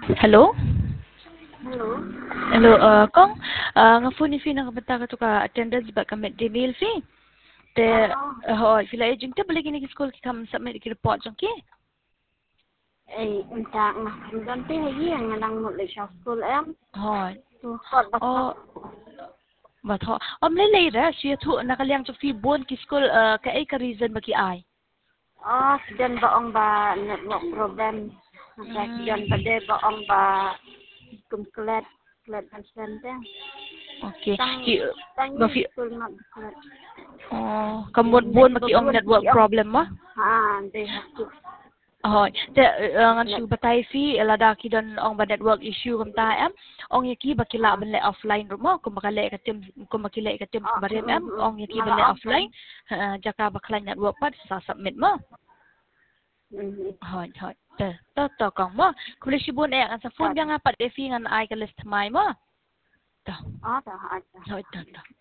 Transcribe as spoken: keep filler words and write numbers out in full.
Hello? Hello? Hello, uh, kong, uh, nga phone ni Fi nang kabanta ka to ka attendance ba ka midday meal Fi? Te, Oo. uh, ho, sila ejeng te balik ni school ki kam submit ki report jong ki. Ay, unta nga. Ang ganti lagi ang nga lang mo sa school em. Ho. So, hot ba Oh, but ho. Om le le ra siya tu nakaliang to Fi bon ki school uh, ka ay ka reason ba ki ay. Oh, sidan baong ba network problem. Nasa sidan ba de baong ba kumkulet. Kulet ang sente. Okay. Tang, Ki ba tangi Fi school na kulet. oh, kamon bon ba ki ong network problem ma? Ha, they have to. Ahoy. Te uh, ngan shu batay Fi elada ki don ong ba network issue kam ta em. Ong yaki ba kila ban le offline ro mo kung bakale ka tim kung makile ka tim Oh, barem em mm, ong yaki ban le mga offline. Uh, jaka bakla network pa sa submit mo. Mm-hmm. Ahoy, ahoy. Te to to kong mo. Kung si bon e ang sa phone biya nga pa de Fi ngan ai ka list mai mo. To. Oh, dah ada. Ahoy to to.